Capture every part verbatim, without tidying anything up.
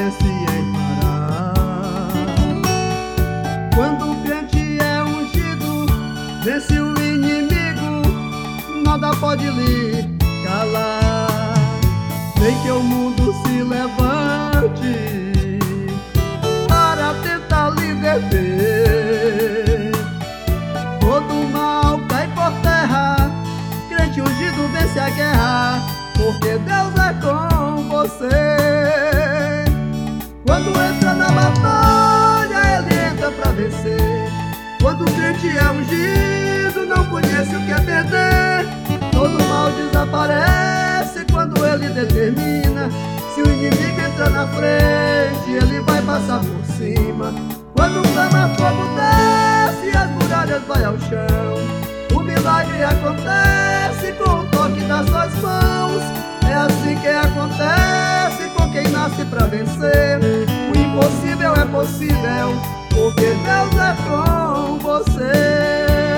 pense em parar. Quando o crente é ungido, vence o inimigo, nada pode lhe calar. Nem que o mundo se levante para tentar lhe deter, todo mal cai por terra, crente ungido vence a guerra, porque Deus é com você. Quando entra na batalha, ele entra pra vencer. Quando o crente é ungido, não conhece o que é perder. Todo mal desaparece quando ele determina. Se o inimigo entra na frente, ele vai passar por cima. Quando o clama-fogo desce, as muralhas vai ao chão. O milagre acontece com o toque das suas mãos. É assim que acontece com quem nasce pra vencer. O impossível é possível, porque Deus é com você.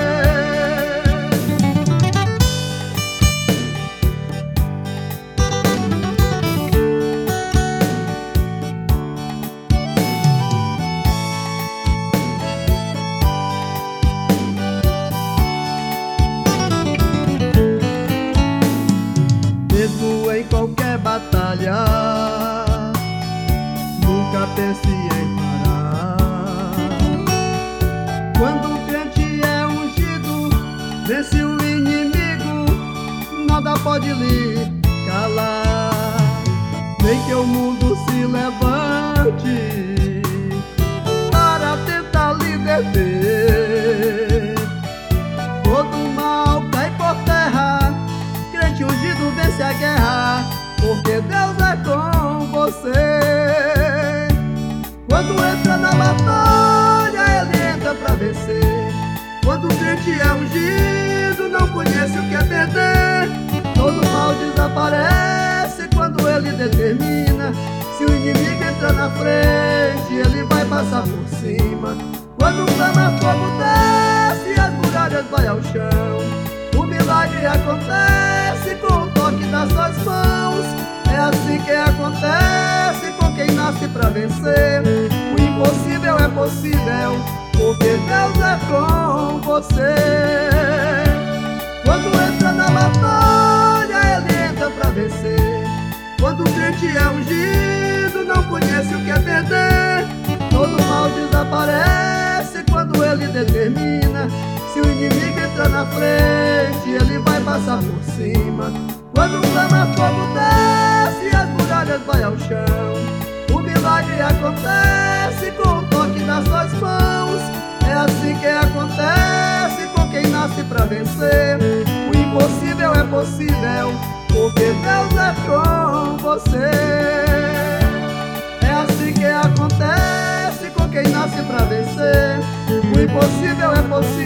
Mesmo em qualquer batalha, nunca pense em parar. Quando o crente é ungido, vence o inimigo, nada pode lhe calar. Nem que o mundo se levante para tentar lhe deter, todo mal cai por terra, crente ungido vence a guerra, porque Deus é com você. Quando entra na batalha, ele entra pra vencer. Quando o crente é ungido, não conhece o que é perder. Todo mal desaparece quando ele determina. Se o inimigo entra na frente, ele vai passar por cima. Quando o clama-fogo desce, as muralhas vai ao chão. O milagre acontece com o toque das suas mãos. É assim que acontece com quem nasce pra vencer. O impossível é possível, porque Deus é com você. Quando entra na batalha, ele entra pra vencer. Quando o crente é ungido, não conhece o que é perder. Todo mal desaparece quando ele determina. Se o inimigo entra na frente, ele vai passar por cima. Quando o clama-fogo desce, as muralhas vai ao chão. O milagre acontece com o toque das suas mãos. É assim que acontece com quem nasce pra vencer. O impossível é possível, porque Deus é com você. É assim que acontece com quem nasce pra vencer. O impossível é possível,